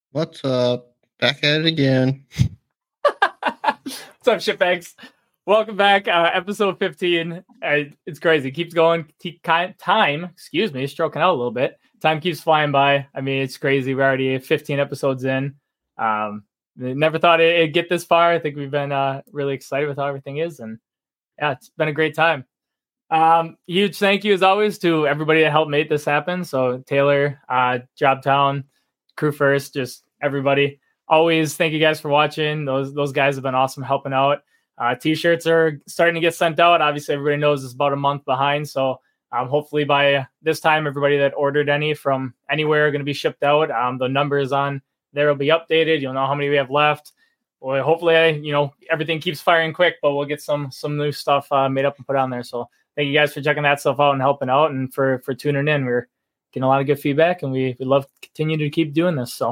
What's up? Back at it again. What's up, shitbags? Welcome back. Episode 15. It's crazy. Keeps going. Time, stroking out a little bit. Time keeps flying by. I mean, it's crazy. We're already 15 episodes in. Never thought it'd get this far. I think we've been really excited with how everything is. And yeah, it's been a great time. Huge thank you, as always, to everybody that helped make this happen. So Taylor, Jobtown, Crew First, just everybody. Always thank you guys for watching. Those guys have been awesome helping out. T-shirts are starting to get sent out. Obviously, everybody knows it's about a month behind. So hopefully by this time, everybody that ordered any from anywhere are going to be shipped out. The numbers on there will be updated. You'll know how many we have left. Well, hopefully, everything keeps firing quick, but we'll get some new stuff made up and put on there. So thank you guys for checking that stuff out and helping out, and for tuning in. We're getting a lot of good feedback, and we love to continue to keep doing this. So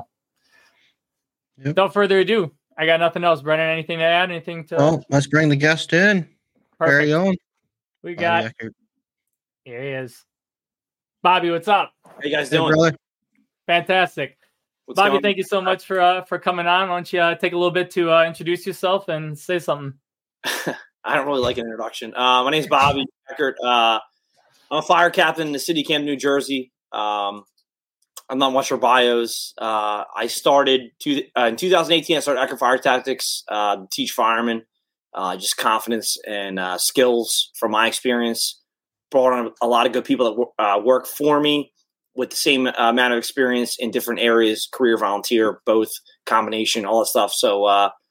without further ado, I got nothing else. Brennan, anything to add? Anything to? Oh, let's bring the guest in. Perfect. Carry on. We got. Here he is. Bobby, what's up? How you guys doing? Brother? Fantastic. Bobby, thank you so much for coming on. Why don't you take a little bit to introduce yourself and say something? I don't really like an introduction. My name's Bobby Eckert. I'm a fire captain in the city of Camden, New Jersey. I'm not much for bios. I started in 2018. I started Eckert Fire Tactics to teach firemen just confidence and skills from my experience. Brought on a lot of good people that work for me with the same amount of experience in different areas, career, volunteer, both combination, all that stuff. So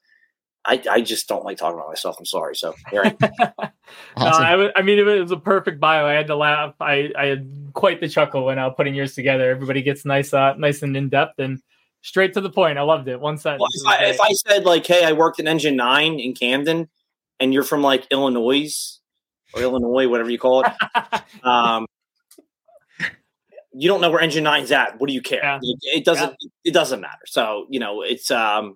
I just don't like talking about myself. I'm sorry. So here I am. Awesome. I mean, it was a perfect bio. I had to laugh. I had quite the chuckle when putting yours together. Everybody gets nice and in depth and straight to the point. I loved it. One sentence. Well, if I said like, hey, I worked in Engine 9 in Camden, and you're from like Illinois, whatever you call it. You don't know where Engine 9's at. What do you care? Yeah. It doesn't matter. So, it's, either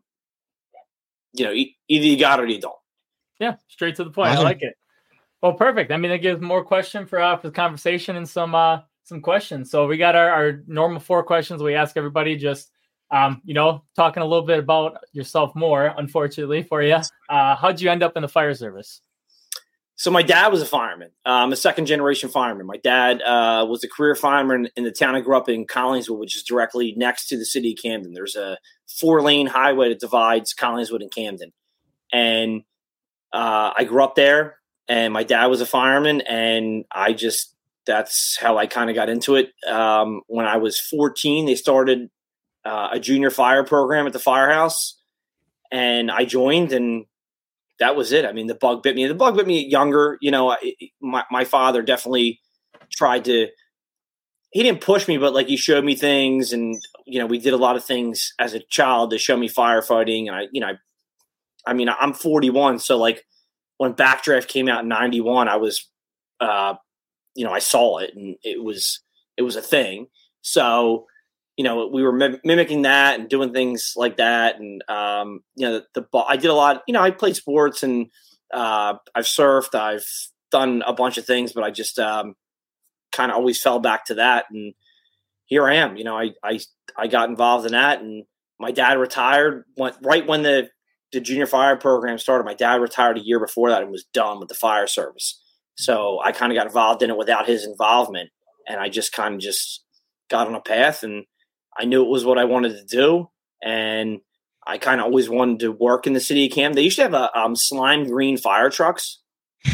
you got it or you don't. Yeah. Straight to the point. Awesome. I like it. Well, perfect. I mean, that gives more question for the conversation and some questions. So we got our normal 4 questions we ask everybody, just, talking a little bit about yourself more, unfortunately for you. How'd you end up in the fire service? So my dad was a fireman. I'm a second-generation fireman. My dad was a career fireman in the town I grew up in, Collingswood, which is directly next to the city of Camden. There's a 4-lane highway that divides Collingswood and Camden. And I grew up there, and my dad was a fireman, and that's how I kind of got into it. When I was 14, they started a junior fire program at the firehouse, and I joined, and that was it. I mean, the bug bit me. The bug bit me younger. My father definitely tried to. He didn't push me, but like he showed me things, and we did a lot of things as a child to show me firefighting. And I'm 41, so like when Backdraft came out in '91, I was, I saw it, and it was a thing. So. We were mimicking that and doing things like that. And, I did a lot, I played sports, and I've surfed, I've done a bunch of things, but I just kind of always fell back to that. And here I am, I got involved in that, and my dad retired right when the junior fire program started. My dad retired a year before that and was done with the fire service. So I kind of got involved in it without his involvement. And I just kind of got on a path, and I knew it was what I wanted to do, and I kind of always wanted to work in the city of Camden. They used to have slime green fire trucks,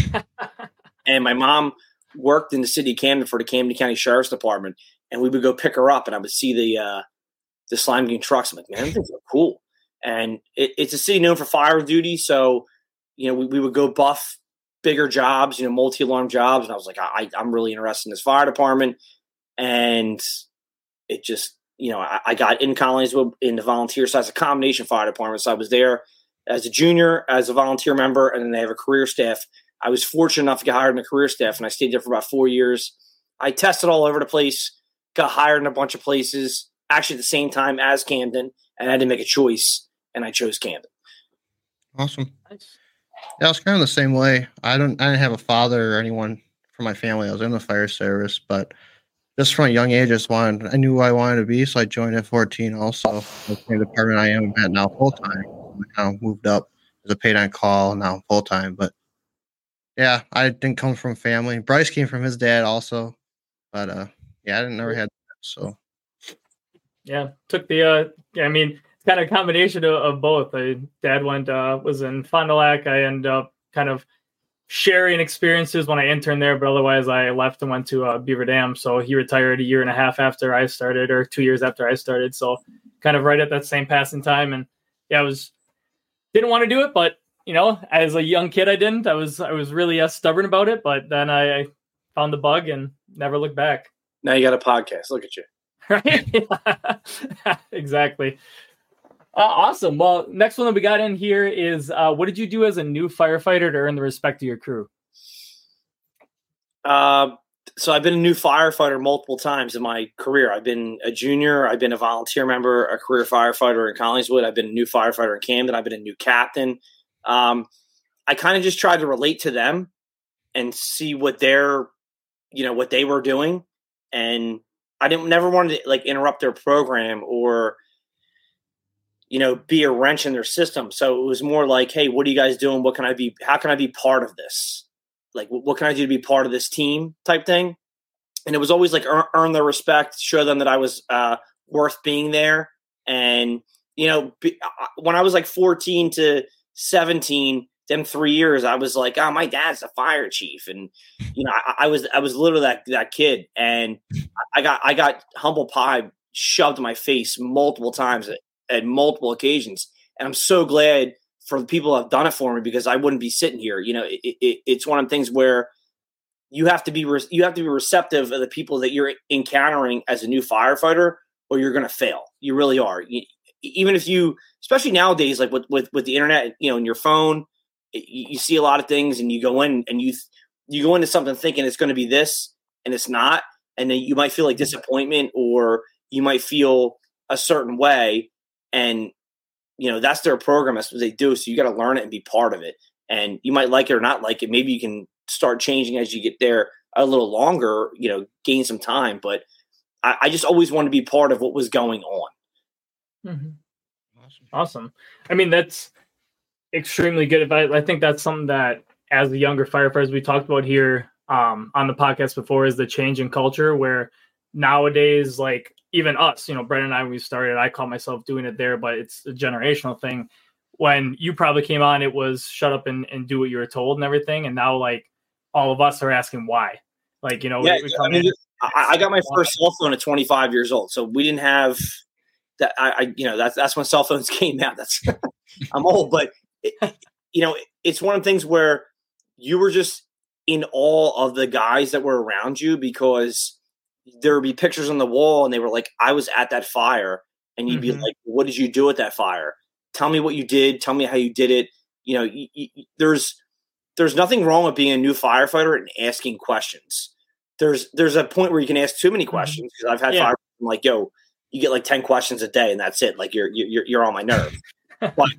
and my mom worked in the city of Camden for the Camden County Sheriff's Department, and we would go pick her up, and I would see the slime green trucks. I'm like, man, these are cool. And it's a city known for fire duty, so we would go buff bigger jobs, multi-alarm jobs, and I was like, I'm really interested in this fire department, and it just. I got in Collingswood in the volunteer side. It's a combination fire department. So I was there as a junior, as a volunteer member, and then they have a career staff. I was fortunate enough to get hired in the career staff, and I stayed there for about 4 years. I tested all over the place, got hired in a bunch of places, actually at the same time as Camden, and I had to make a choice, and I chose Camden. Awesome. Nice. Yeah, I was kind of the same way. I didn't have a father or anyone from my family. I was in the fire service, but just from a young age, I knew who I wanted to be, so I joined at 14 also. The same department I am at now full time. I kind of moved up as a paid on call, now full time. But yeah, I didn't come from family. Bryce came from his dad also. But yeah, I didn't never had that, so yeah, took the I mean, it's kind of a combination of both. Dad was in Fond du Lac. I ended up kind of sharing experiences when I interned there, but otherwise I left and went to Beaver Dam. So he retired a year and a half after I started, or 2 years after I started. So kind of right at that same passing time. And yeah, didn't want to do it, but you know, as a young kid, I was really stubborn about it, but then I found the bug and never looked back. Now you got a podcast. Look at you. Right? Exactly. Awesome. Well, next one that we got in here is what did you do as a new firefighter to earn the respect of your crew? So I've been a new firefighter multiple times in my career. I've been a junior. I've been a volunteer member, a career firefighter in Collingswood. I've been a new firefighter in Camden. I've been a new captain. I kind of just tried to relate to them and see what what they were doing. And I never wanted to like interrupt their program or, be a wrench in their system. So it was more like, hey, what are you guys doing? How can I be part of this? Like, what can I do to be part of this team type thing? And it was always like earn their respect, show them that I was worth being there. And, when I was like 14 to 17, them 3 years, I was like, oh, my dad's a fire chief. And, I was literally that kid. And I got humble pie shoved in my face multiple times at multiple occasions. And I'm so glad for the people that have done it for me, because I wouldn't be sitting here. It's one of the things where you have to be receptive of the people that you're encountering as a new firefighter, or you're going to fail. You really are. Even if especially nowadays, like with the internet, and your phone, you see a lot of things, and you go in and you go into something thinking it's going to be this, and it's not. And then you might feel like disappointment, or you might feel a certain way. And, that's their program. That's what they do. So you got to learn it and be part of it. And you might like it or not like it. Maybe you can start changing as you get there a little longer, gain some time. But I just always wanted to be part of what was going on. Mm-hmm. Awesome. I mean, that's extremely good. I think that's something that as the younger firefighters we talked about here on the podcast before, is the change in culture, where nowadays, like even us, Brent and I, when we started, I call myself doing it there, but it's a generational thing. When you probably came on, it was shut up and do what you were told and everything. And now like all of us are asking why. Like, I got my first cell phone at 25 years old. So we didn't have that. That's when cell phones came out. That's I'm old, but it's one of the things where you were just in awe of the guys that were around you, because there would be pictures on the wall and they were like, I was at that fire. And you'd be like, what did you do at that fire? Tell me what you did. Tell me how you did it. There's nothing wrong with being a new firefighter and asking questions. There's a point where you can ask too many questions, because I've had firefighters like, yo, you get like 10 questions a day and that's it. Like you're on my nerve. But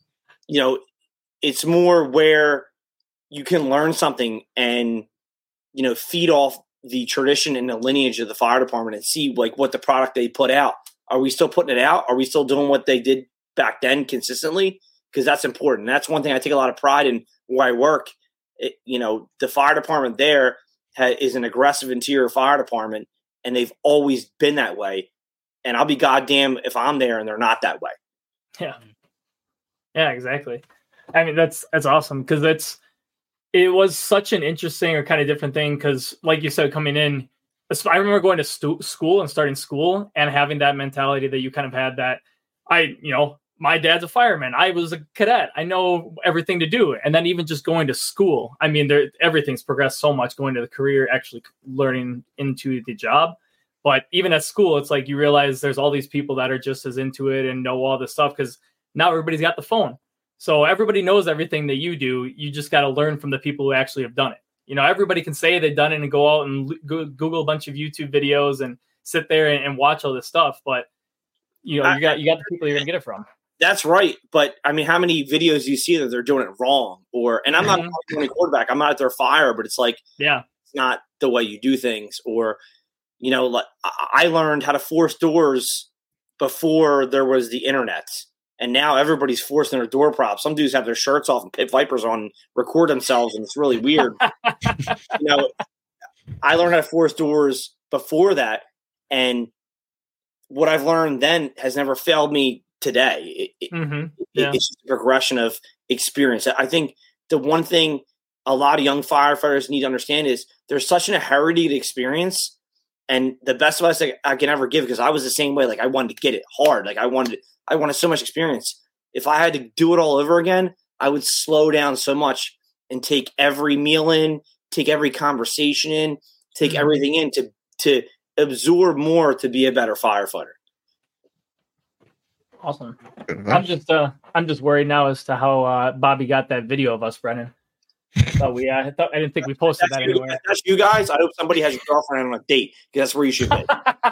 it's more where you can learn something and, feed off the tradition and the lineage of the fire department and see like what the product they put out. Are we still putting it out? Are we still doing what they did back then consistently? Because that's important. That's one thing I take a lot of pride in where I work. The fire department there is an aggressive interior fire department, and they've always been that way. And I'll be goddamn if I'm there and they're not that way. Yeah. Yeah, exactly. I mean, that's awesome, because it was such an interesting or kind of different thing, because like you said, coming in, I remember going to school and starting school and having that mentality that you kind of had, that my dad's a fireman. I was a cadet. I know everything to do. And then even just going to school, I mean, everything's progressed so much going to the career, actually learning into the job. But even at school, it's like you realize there's all these people that are just as into it and know all this stuff, because now everybody's got the phone. So everybody knows everything that you do. You just got to learn from the people who actually have done it. Everybody can say they've done it and go out and Google a bunch of YouTube videos and sit there and watch all this stuff. But you got the people you're going to get it from. That's right. But I mean, how many videos do you see that they're doing it wrong? And I'm not a quarterback. I'm not at their fire, but it's like, it's not the way you do things. Or, You know, like I learned how to force doors before there was the internet. And now everybody's forcing their door props. Some dudes have their shirts off and Pit Vipers on, and record themselves, and it's really weird. You know, I learned how to force doors before that, and what I've learned then has never failed me today. It's just a progression of experience. I think the one thing a lot of young firefighters need to understand is there's such an inherited experience. And the best advice I can ever give, because I was the same way. Like I wanted to get it hard. Like I wanted so much experience. If I had to do it all over again, I would slow down so much and take every meal in, take every conversation in, take everything in to absorb more to be a better firefighter. Awesome. I'm just worried now as to how Bobby got that video of us, Brennan. I didn't think we posted that anywhere. If that's you guys. I hope somebody has your girlfriend on a date, because that's where you should be.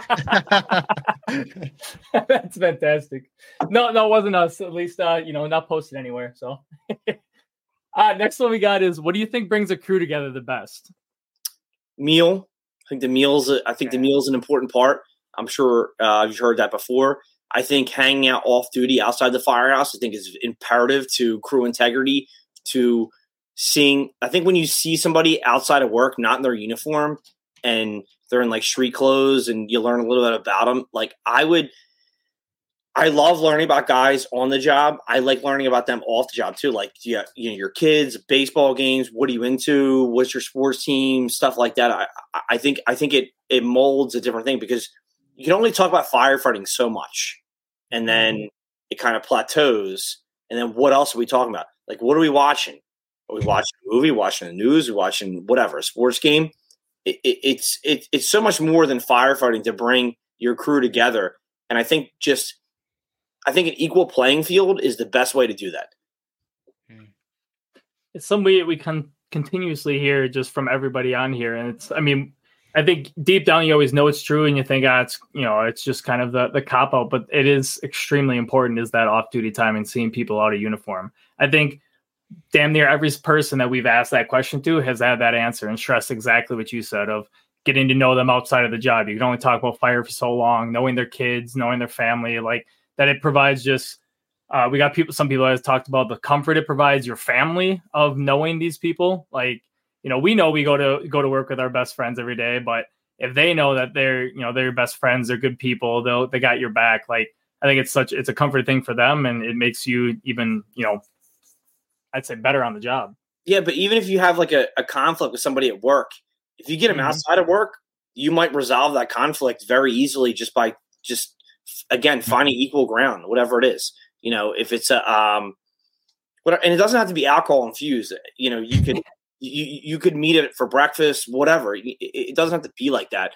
That's fantastic. No, it wasn't us. At least, not posted anywhere. So, next one we got is, what do you think brings a crew together the best? Meal. I think the meal's an important part. I'm sure you've heard that before. I think hanging out off duty outside the firehouse, I think, is imperative to crew integrity, to seeing. I think when you see somebody outside of work, not in their uniform, and they're in like street clothes, and you learn a little bit about them. Like I love learning about guys on the job. I like learning about them off the job too. Like, your kids, baseball games. What are you into? What's your sports team? Stuff like that. I think it molds a different thing, because you can only talk about firefighting so much, and then it kind of plateaus. And then what else are we talking about? Like, what are we watching? Are we watching a movie? Watching the news? Are we watching whatever, a sports game? It's so much more than firefighting to bring your crew together. And I think an equal playing field is the best way to do that. It's something we can continuously hear just from everybody on here. And I think deep down you always know it's true, and you think, it's just kind of the cop out, but it is extremely important, is that off duty time and seeing people out of uniform. I think damn near every person that we've asked that question to has had that answer and stressed exactly what you said, of getting to know them outside of the job. You can only talk about fire for so long, knowing their kids, knowing their family, like that. It provides just, we got some people have talked about the comfort it provides your family of knowing these people. Like, we know we go to work with our best friends every day, but if they know that they're your best friends, they're good people, they got your back. Like, I think it's a comfort thing for them, and it makes you even, I'd say, better on the job. Yeah, but even if you have like a conflict with somebody at work, if you get them outside of work, you might resolve that conflict very easily just by again finding equal ground, whatever it is. If it's and it doesn't have to be alcohol infused. You could you could meet it for breakfast, whatever. It doesn't have to be like that.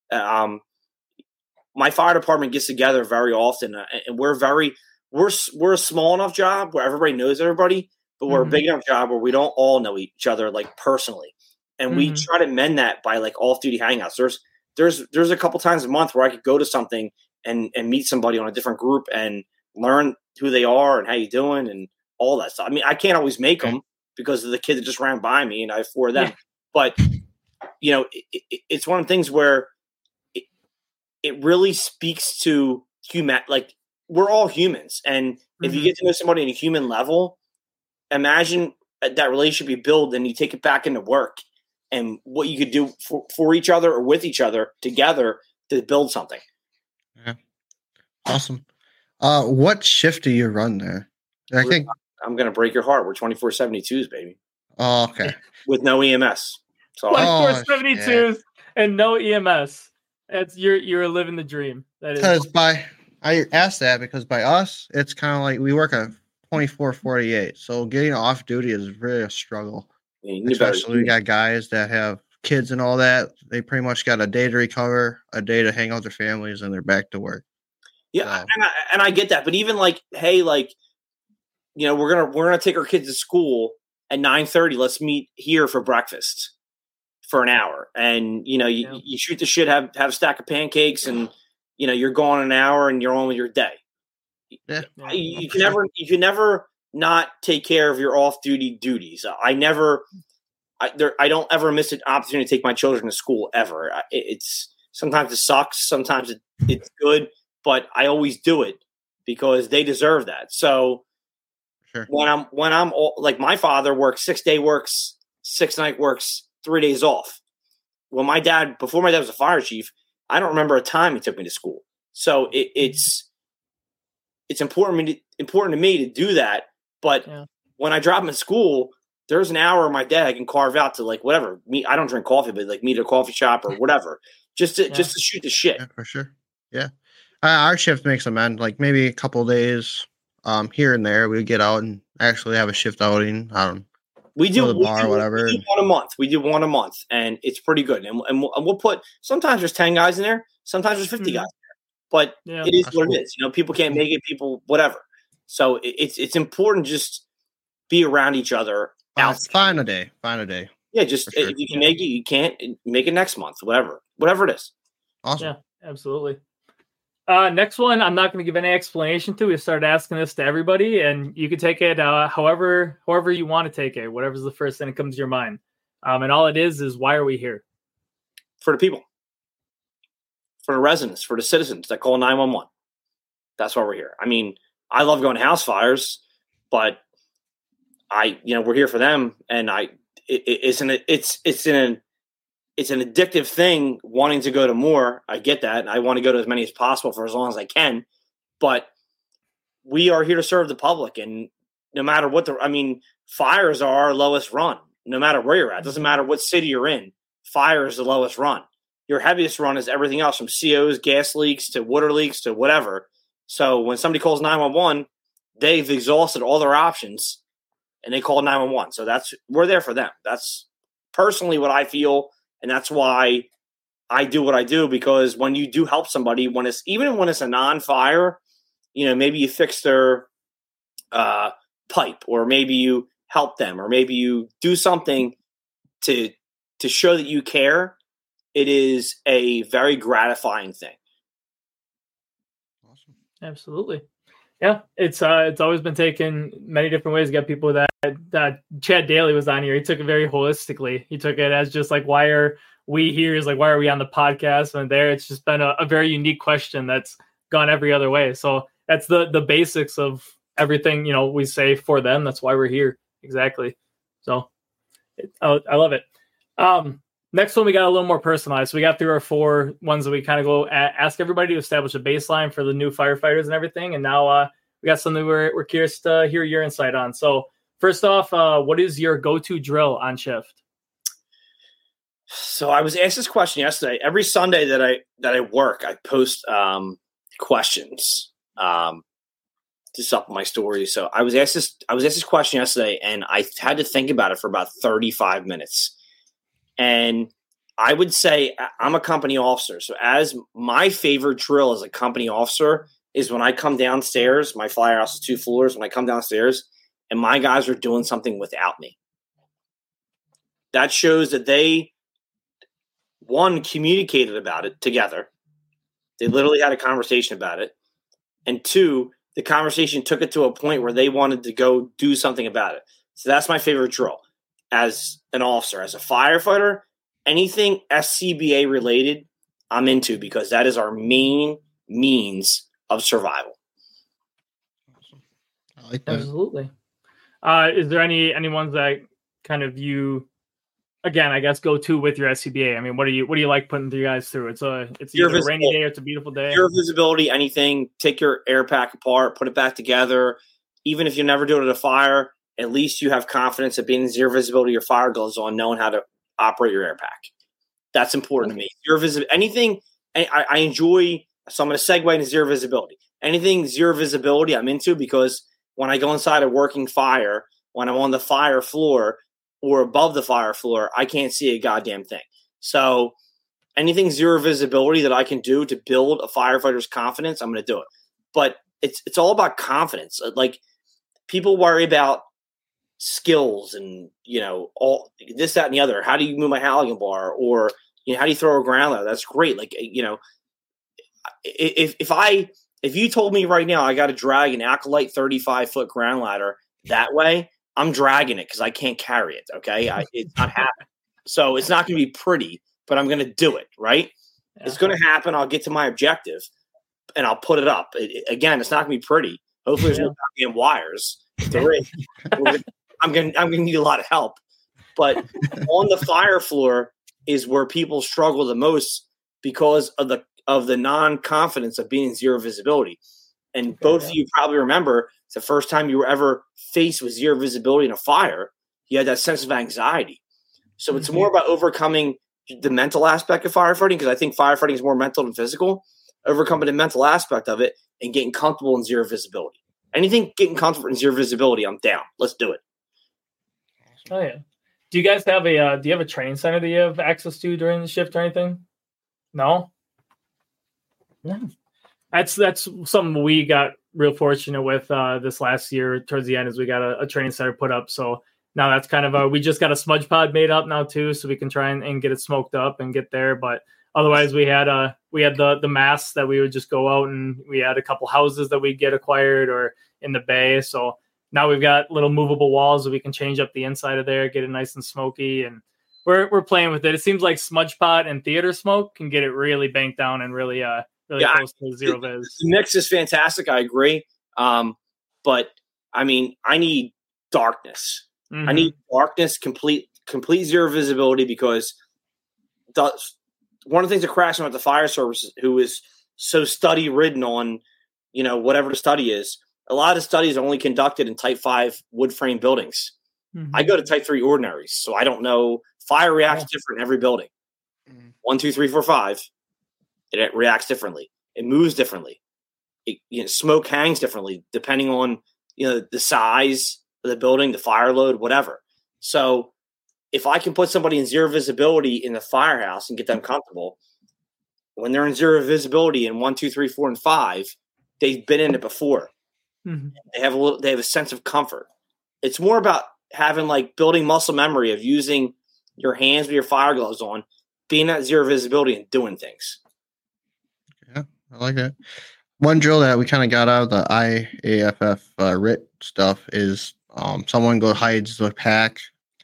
My fire department gets together very often, and we're a small enough job where everybody knows everybody. But we're a big enough job where we don't all know each other like personally, and we try to mend that by like off-duty hangouts. There's a couple times a month where I could go to something and meet somebody on a different group and learn who they are and how you doing and all that stuff. I mean, I can't always make them because of the kid that just ran by me, and I have 4 of them. Yeah. But it's one of the things where it really speaks to human. Like, we're all humans, and if you get to know somebody on a human level, imagine that relationship you build, and you take it back into work, and what you could do for each other or with each other together to build something. Yeah. Awesome. What shift do you run there? I'm going to break your heart. We're 24/72s, baby. Oh, okay. With no EMS. 24/72s and no EMS. You're living the dream. That is. I asked that because by us, it's kind of like we work a 24/48. So getting off duty is really a struggle. Yeah, especially we got guys that have kids and all that. They pretty much got a day to recover, a day to hang out with their families, and they're back to work. Yeah, so. and I get that. But even like, hey, like, we're gonna take our kids to school at 9:30. Let's meet here for breakfast for an hour, and you shoot the shit, have a stack of pancakes, and you're gone an hour, and you're on with your day. Yeah, you can never not take care of your off-duty duties. I don't ever miss an opportunity to take my children to school ever. Sometimes it sucks. Sometimes it's good. But I always do it because they deserve that. So Sure. when I'm like my father works 6 day works, 6 night works, 3 days off. Before my dad was a fire chief, I don't remember a time he took me to school. So it's important to me to do that. But when I drop him at school, there's an hour of my day I can carve out to like whatever. I don't drink coffee, but like meet at a coffee shop or whatever, just to shoot the shit. Yeah, for sure. Yeah, our shift makes them end like maybe a couple days here and there. We get out and actually have a shift outing. We do the bar or whatever. We do one a month. We do one a month, and it's pretty good. And we'll put sometimes there's 10 guys in there, sometimes there's 50 guys in there. But it is what it is. You know, people can't make it. People whatever. So it's important to just be around each other. Find a day. Yeah, just sure. if you can make it, you can't make it next month. Whatever it is. Awesome. Yeah, absolutely. Next one, I'm not going to give any explanation to. We started asking this to everybody, and you can take it however you want to take it. Whatever's the first thing that comes to your mind. And all it is why are we here? For the people, for the residents, for the citizens that call 911. That's why we're here. I mean, I love going to house fires, but we're here for them, and it's an addictive thing wanting to go to more. I get that. And I want to go to as many as possible for as long as I can, but we are here to serve the public. And no matter what fires are our lowest run, no matter where you're at. It doesn't matter what city you're in. Fire is the lowest run. Your heaviest run is everything else from COs, gas leaks to water leaks to whatever. So when somebody calls 911, they've exhausted all their options and they call 911. So we're there for them. That's personally what I feel. And that's why I do what I do, because when you do help somebody, even when it's a non-fire, maybe you fix their pipe, or maybe you help them, or maybe you do something to show that you care. It is a very gratifying thing. Awesome. Absolutely. Yeah, it's always been taken many different ways to get people that Chad Daly was on here. He took it very holistically. He took it as just like, why are we here? Is like, why are we on the podcast? And there, it's just been a very unique question that's gone every other way. So that's the basics of everything, we say for them. That's why we're here. Exactly. So I love it. Next one, we got a little more personalized. So we got through our 4 ones that we kind of go ask everybody to establish a baseline for the new firefighters and everything. And now we got something we're curious to hear your insight on. So first off, what is your go-to drill on shift? So I was asked this question yesterday. Every Sunday that I work, I post questions to supplement my story. So I was asked this question yesterday, and I had to think about it for about 35 minutes. And I would say I'm a company officer. So as my favorite drill as a company officer is when I come downstairs, my firehouse is 2 floors. When I come downstairs and my guys are doing something without me, that shows that they, one, communicated about it together. They literally had a conversation about it. And 2, the conversation took it to a point where they wanted to go do something about it. So that's my favorite drill. As an officer, as a firefighter, anything SCBA related, I'm into, because that is our main means of survival. Awesome. I like that. Absolutely. Is there any ones that kind of you, again, I guess, go to with your SCBA? I mean, what do you like putting you guys through? It's either a rainy day or it's a beautiful day. Your visibility, anything. Take your air pack apart, put it back together. Even if you never do it at a fire, at least you have confidence that being zero visibility, your fire goes on, knowing how to operate your air pack. That's important to me. Zero visibility, anything I enjoy. So I'm going to segue into zero visibility. Anything zero visibility I'm into, because when I go inside a working fire, when I'm on the fire floor or above the fire floor, I can't see a goddamn thing. So anything zero visibility that I can do to build a firefighter's confidence, I'm going to do it. But it's all about confidence. Like, people worry about skills and, all this, that, and the other. How do you move my Halligan bar? Or, how do you throw a ground ladder? That's great. Like, if you told me right now I got to drag an Acolyte 35-foot ground ladder that way, I'm dragging it because I can't carry it. Okay. It's not happening. So it's not going to be pretty, but I'm going to do it. Right. It's going to happen. I'll get to my objective, and I'll put it up. Again, it's not going to be pretty. Hopefully, there's no goddamn wires. If there is, I'm going to need a lot of help. But on the fire floor is where people struggle the most because of the non-confidence of being in zero visibility. And both of you probably remember it's the first time you were ever faced with zero visibility in a fire. You had that sense of anxiety. So it's more about overcoming the mental aspect of firefighting, because I think firefighting is more mental than physical. Overcoming the mental aspect of it and getting comfortable in zero visibility. Anything getting comfortable in zero visibility, I'm down. Let's do it. Oh yeah. Do you guys have a training center that you have access to during the shift or anything? No. No. That's something we got real fortunate with this last year. Towards the end, is we got a training center put up. So now that's kind of we just got a smudge pod made up now too, so we can try and get it smoked up and get there. But otherwise, we had the masts that we would just go out, and we had a couple houses that we'd get acquired or in the bay. So now we've got little movable walls that we can change up the inside of there, get it nice and smoky, and we're playing with it. It seems like smudge pot and theater smoke can get it really banked down and really close to zero vis. The mix is fantastic. I agree. But I mean, I need darkness. I need darkness, complete zero visibility, because one of the things that cracks me about the fire service, who is so study ridden on, whatever the study is, a lot of studies are only conducted in type 5 wood frame buildings. I go to type 3 ordinaries, so I don't know. Fire reacts different in every building. 1, 2, 3, 4, 5. It reacts differently. It moves differently. Smoke hangs differently depending on the size of the building, the fire load, whatever. So if I can put somebody in zero visibility in the firehouse and get them comfortable, when they're in zero visibility in 1, 2, 3, 4, and 5, they've been in it before. They have a sense of comfort. It's more about having building muscle memory of using your hands with your fire gloves on, being at zero visibility and doing things. Yeah, I like that. One drill that we kind of got out of the IAFF RIT stuff is someone hides the pack,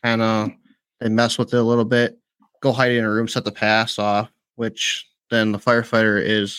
they mess with it a little bit, go hide it in a room, set the pass off, which then the firefighter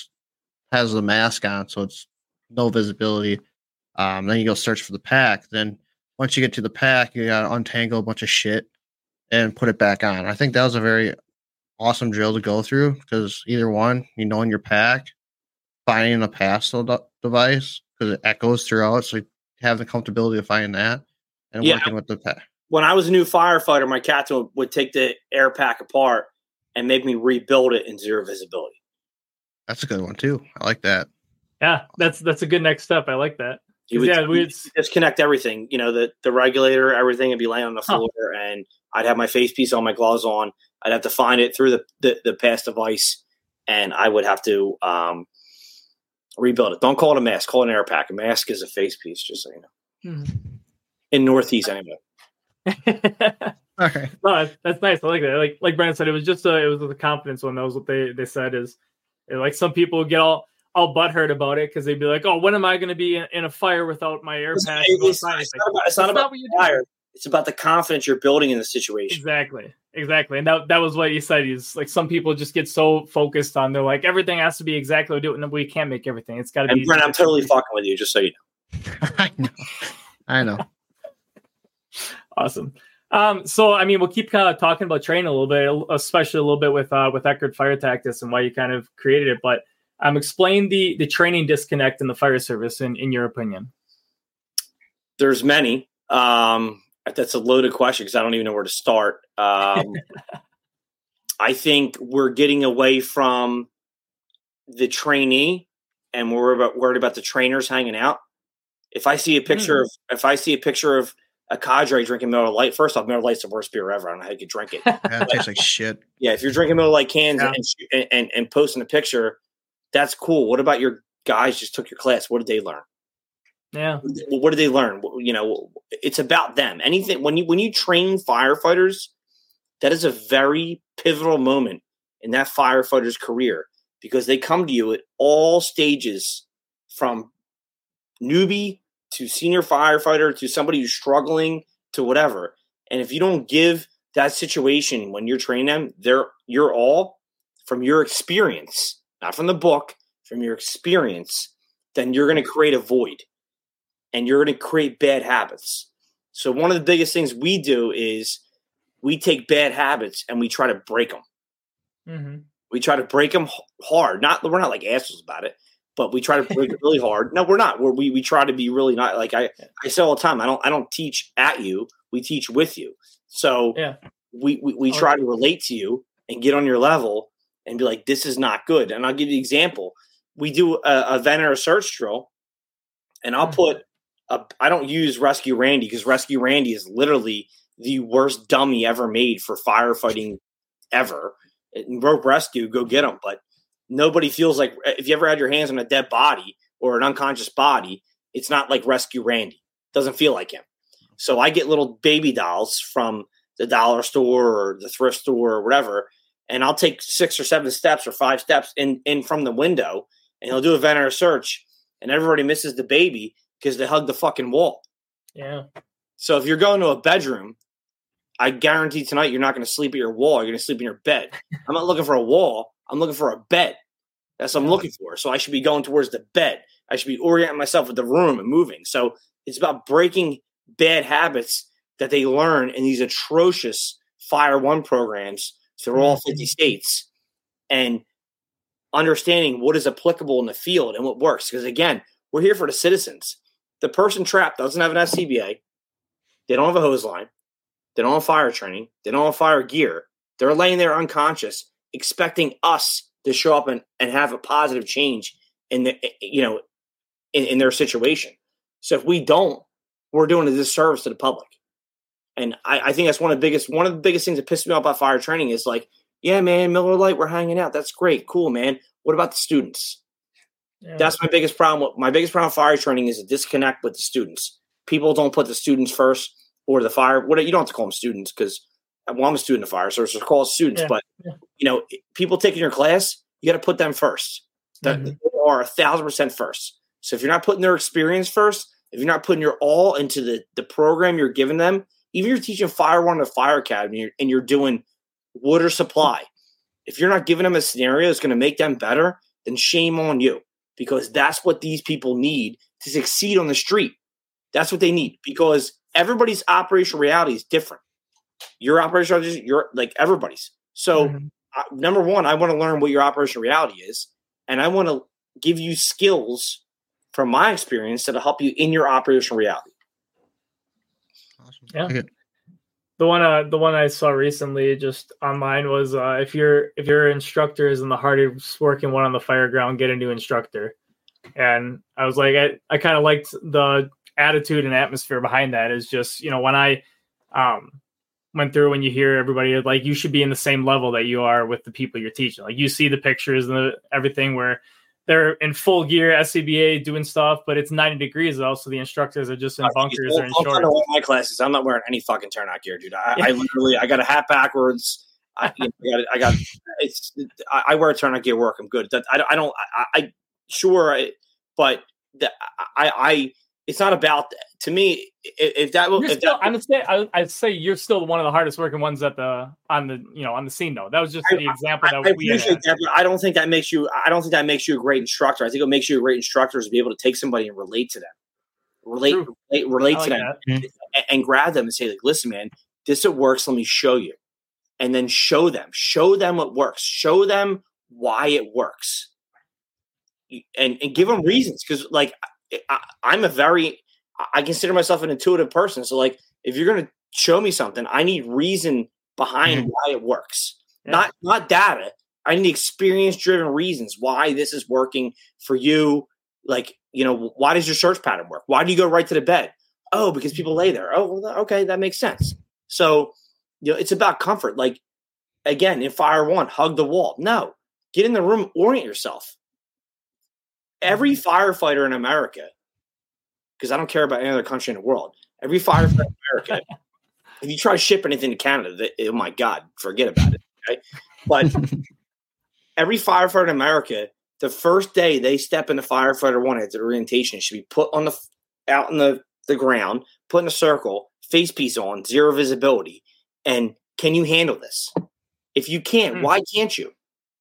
has the mask on, so it's no visibility. Then you go search for the pack. Then once you get to the pack, you got to untangle a bunch of shit and put it back on. I think that was a very awesome drill to go through, because either one, in your pack, finding a pass device, because it echoes throughout, so you have the comfortability of finding that and working with the pack. When I was a new firefighter, my captain would take the air pack apart and make me rebuild it in zero visibility. That's a good one too. I like that. Yeah, that's a good next step. I like that. We'd disconnect everything. The regulator, everything would be laying on the floor, and I'd have my face piece on, my gloves on. I'd have to find it through the pass device, and I would have to rebuild it. Don't call it a mask. Call it an air pack. A mask is a face piece, just so you know. In Northeast, anyway. Okay. No, that's nice. I like that. Like Brandon said, it was a confidence one. That was what they said is, some people get all butthurt about it because they'd be like, "Oh, when am I going to be in a fire without my air pack?" It's not about the fire. It's about the confidence you're building in the situation. Exactly. And that was what you said. He's some people just get so focused on, they're like, everything has to be exactly what we do it. No, we can't make everything. It's got to be. And Brent, I'm totally fucking with you, just so you know. I know. Awesome. So, we'll keep kind of talking about training a little bit, especially a little bit with Eckerd Fire Tactics and why you kind of created it. But explain the training disconnect in the fire service in your opinion. There's many. That's a loaded question because I don't even know where to start. I think we're getting away from the trainee, and we're worried about the trainers hanging out. If I see a picture of a cadre drinking Miller Lite, first off, Miller Lite's the worst beer ever. I don't know how you could drink it. Yeah, it tastes like shit. Yeah, if you're drinking Miller Lite cans and posting a picture, that's cool. What about your guys just took your class? What did they learn? Yeah. What did they learn? It's about them. Anything when you train firefighters, that is a very pivotal moment in that firefighter's career, because they come to you at all stages, from newbie to senior firefighter to somebody who's struggling to whatever. And if you don't give that situation when you're training them, you're all from your experience, not from the book, from your experience, then you're going to create a void and you're going to create bad habits. So one of the biggest things we do is we take bad habits and we try to break them. Mm-hmm. We try to break them hard. We're not like assholes about it, but we try to break it really hard. No, we're not. We try to be really not like I say all the time. I don't teach at you. We teach with you. So we try to relate to you and get on your level and be like, this is not good. And I'll give you an example. We do a Venator search drill, and I'll put I don't use Rescue Randy because Rescue Randy is literally the worst dummy ever made for firefighting ever. Rope rescue, go get them. But nobody feels like if you ever had your hands on a dead body or an unconscious body, it's not like Rescue Randy. Doesn't feel like him. So I get little baby dolls from the dollar store or the thrift store or whatever, and I'll take 6 or 7 steps or 5 steps in from the window, and he'll do a Venator search, and everybody misses the baby because they hug the fucking wall. Yeah. So if you're going to a bedroom, I guarantee tonight you're not going to sleep at your wall. You're going to sleep in your bed. I'm not looking for a wall. I'm looking for a bed. That's what I'm looking for. So I should be going towards the bed. I should be orienting myself with the room and moving. So it's about breaking bad habits that they learn in these atrocious Fire One programs through all 50 states and understanding what is applicable in the field and what works. Because, again, we're here for the citizens. The person trapped doesn't have an SCBA. They don't have a hose line. They don't have fire training. They don't have fire gear. They're laying there unconscious, expecting us to show up and have a positive change in in their situation. So if we don't, we're doing a disservice to the public. And I think that's one of the biggest things that pisses me off about fire training is like, yeah, man, Miller Lite, we're hanging out. That's great. Cool, man. What about the students? Yeah. That's my biggest problem. My biggest problem with fire training is a disconnect with the students. People don't put the students first or the fire. You don't have to call them students because I'm a student of fire, so it's call students. Yeah. But, people taking your class, you got to put them first. They are 1,000% first. So if you're not putting their experience first, if you're not putting your all into the program you're giving them, even if you're teaching Fire One to Fire Academy and you're doing water supply, if you're not giving them a scenario that's going to make them better, then shame on you because that's what these people need to succeed on the street. That's what they need because everybody's operational reality is different. Your operational reality, you're like everybody's. So number one, I want to learn what your operational reality is, and I want to give you skills from my experience that'll help you in your operational reality. Awesome. Yeah. Okay. The one I saw recently just online was if your instructor is in the hardest working one on the fire ground, get a new instructor. And I was like, I kind of liked the attitude and atmosphere behind that. Is just, when I went through and you hear everybody like you should be in the same level that you are with the people you're teaching. Like you see the pictures and everything where they're in full gear, SCBA doing stuff, but it's 90 degrees though, so the instructors are just in bunkers or in shorts. All my classes, I'm not wearing any fucking turnout gear, dude. I literally, I got a hat backwards. I wear a turnout gear work. I'm good. It's not about that. To me, if that was, I'd say you're still one of the hardest working ones on the scene though. That was just the example that we appreciate that, but I don't think that makes you a great instructor. I think what makes you a great instructor is to be able to take somebody and relate to them, relate to them, and grab them and say, like, listen, man, this it works. Let me show you, and then show them what works. Show them why it works, and give them reasons because like. I consider myself an intuitive person. So like, if you're going to show me something, I need reason behind why it works, not data. I need experience driven reasons why this is working for you. Like, why does your search pattern work? Why do you go right to the bed? Oh, because people lay there. Oh, well, okay. That makes sense. So, it's about comfort. Like again, in Fire One, hug the wall. No, get in the room, orient yourself. Every firefighter in America, because I don't care about any other country in the world, every firefighter in America, if you try to ship anything to Canada, oh my God, forget about it. Okay? But every firefighter in America, the first day they step into Firefighter One at the orientation should be put out in the ground, put in a circle, face piece on, zero visibility. And can you handle this? If you can't, why can't you?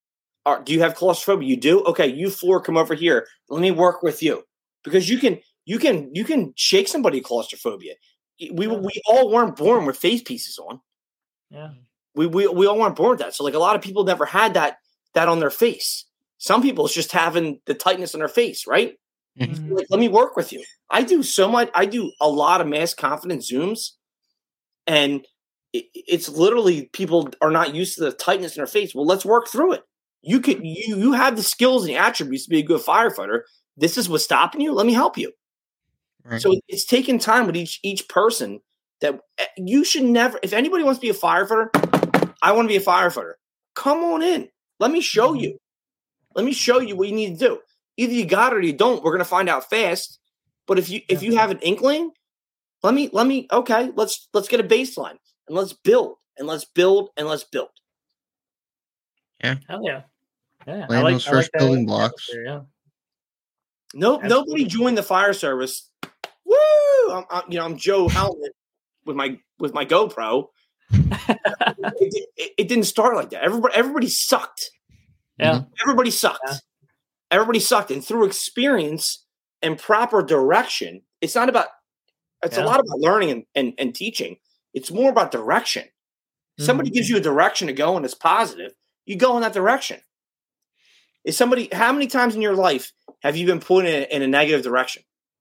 Do you have claustrophobia? You do? Okay, you four come over here. Let me work with you. Because you can shake somebody claustrophobia. We all weren't born with face pieces on. Yeah. We all weren't born with that. So like a lot of people never had that on their face. Some people it's just having the tightness on their face, right? Mm-hmm. Like, let me work with you. I do so much. I do a lot of mass confidence Zooms, and it's literally people are not used to the tightness in their face. Well, let's work through it. You have the skills and the attributes to be a good firefighter. This is what's stopping you. Let me help you. Right. So it's taking time with each person. That you should never. If anybody wants to be a firefighter, I want to be a firefighter. Come on in. Let me show you. Let me show you what you need to do. Either you got it or you don't. We're going to find out fast. But if you have an inkling, let me. Okay, let's get a baseline and let's build and let's build and let's build. Yeah. Hell yeah. Yeah. Laying those first building blocks. Yeah. Nobody joined the fire service. Woo! I'm Joe Helmet with my GoPro. It didn't start like that. Everybody sucked. Yeah. Everybody sucked. Yeah. Everybody sucked. And through experience and proper direction, it's not about. It's a lot about learning and teaching. It's more about direction. Mm-hmm. Somebody gives you a direction to go and it's positive. You go in that direction. How many times in your life have you been put in a negative direction?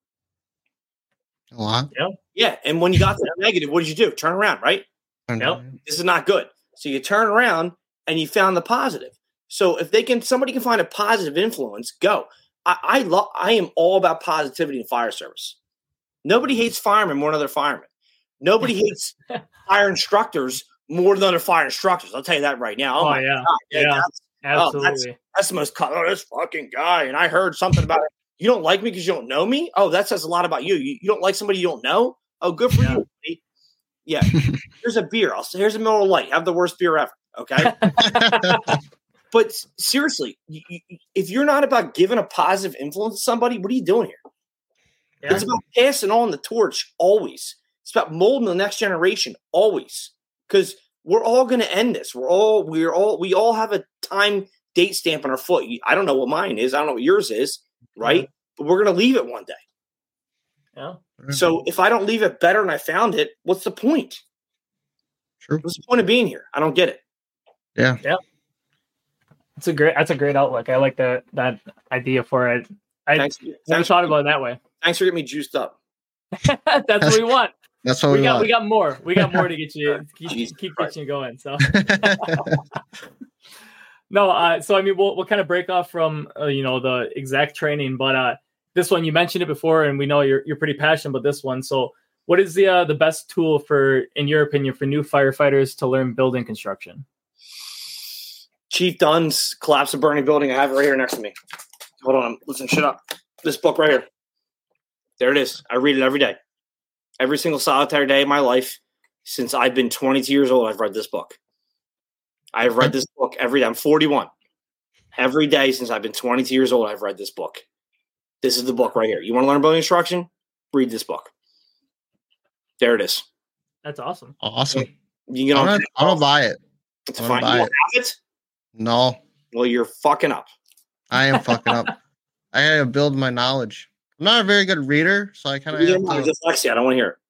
A lot. Yeah. And when you got to the negative, what did you do? Turn around, right? This is not good. So you turn around and you found the positive. So if somebody can find a positive influence, go. I am all about positivity in fire service. Nobody hates firemen more than other firemen. Nobody hates fire instructors more than other fire instructors. I'll tell you that right now. Oh yeah. God. Absolutely. That's the most this fucking guy. And I heard something about it. You don't like me because you don't know me? Oh, that says a lot about you. You don't like somebody you don't know? Oh, good for you. Buddy. Yeah. Here's a beer. Here's a Miller Lite. Have the worst beer ever. Okay. But seriously, if you're not about giving a positive influence to somebody, what are you doing here? Yeah. It's about passing on the torch always. It's about molding the next generation always. Because we're all going to end this. We all have a time date stamp on our foot. I don't know what mine is. I don't know what yours is. Right. Yeah. But we're going to leave it one day. Yeah. So if I don't leave it better than I found it, what's the point? True. What's the point of being here? I don't get it. Yeah. Yeah. That's a great outlook. I like that idea for it. Thanks thought about it that way. Thanks for getting me juiced up. That's what we want. That's what we got. We got more. We got more to get you keep getting you going. So no, so I mean we'll kind of break off from the exact training, but this one you mentioned it before, and we know you're pretty passionate about this one. So what is the best tool in your opinion, for new firefighters to learn building construction? Chief Dunn's Collapse of Burning Building. I have it right here next to me. Hold on. Listen, shut up. This book right here. There it is. I read it every day. Every single solitary day of my life since I've been 22 years old, I've read this book. I've read this book every day. I'm 41. Every day since I've been 22 years old, I've read this book. This is the book right here. You want to learn building construction? Read this book. There it is. That's awesome. Awesome. You I'm gonna buy it. It's fine. You don't have it? No. Well, you're fucking up. I am fucking up. I gotta build my knowledge. I'm not a very good reader, so I kind of have to... dyslexia. I don't want to hear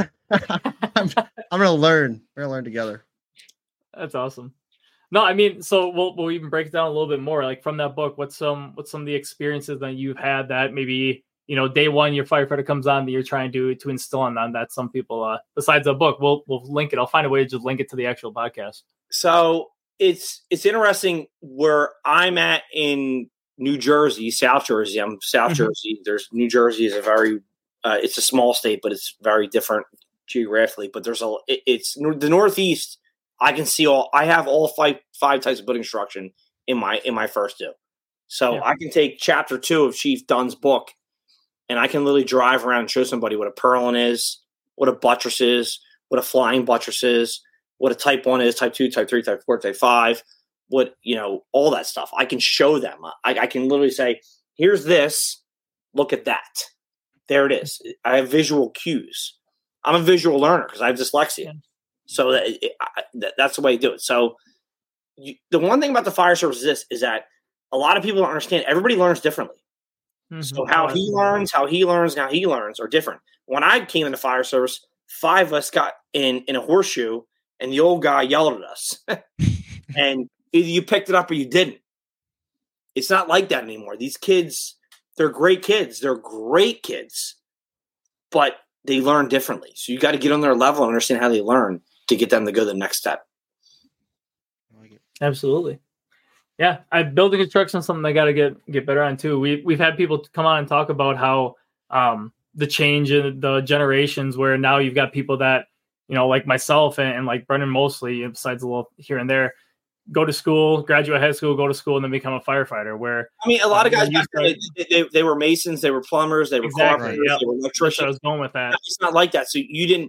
it. I'm gonna learn. We're gonna learn together. That's awesome. No, I mean, so we'll even break it down a little bit more. Like from that book, what's some of the experiences that you've had that maybe day one your firefighter comes on that you're trying to instill on them that some people besides the book, we'll link it. I'll find a way to just link it to the actual podcast. So it's interesting where I'm at in New Jersey, South Jersey. I'm South Jersey. There's New Jersey is a very it's a small state, but it's very different geographically. But it's the Northeast. I have all five types of building construction in my first two. So I can take chapter 2 of Chief Dunn's book, and I can literally drive around and show somebody what a purlin is, what a buttress is, what a flying buttress is, what a type 1 is, type 2, type 3, type 4, type 5, what, all that stuff. I can show them. I can literally say, here's this, look at that. There it is. I have visual cues. I'm a visual learner because I have dyslexia. So that's the way you do it. So the one thing about the fire service is that a lot of people don't understand. Everybody learns differently. Mm-hmm. So how he learns are different. When I came in the fire service, 5 of us got in a horseshoe, and the old guy yelled at us. And either you picked it up or you didn't. It's not like that anymore. These kids, they're great kids. They're great kids, but they learn differently. So you got to get on their level and understand how they learn to get them to go to the next step. Absolutely. Yeah, building construction is something I got to get better on too. We've had people come on and talk about how the change in the generations, where now you've got people that, like myself and like Brendan mostly, besides a little here and there, go to school, graduate high school, go to school, and then become a firefighter. Where a lot of guys back then, they were masons, they were plumbers, they were carpenters, they were electricians. I was going with that. It's not like that. So you didn't.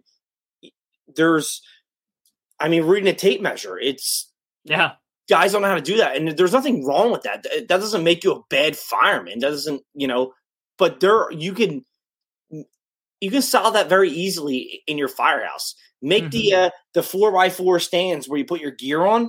Reading a tape measure, it's guys don't know how to do that, and there's nothing wrong with that. That doesn't make you a bad fireman. That doesn't, but you can solve that very easily in your firehouse. Make the 4x4 stands where you put your gear on.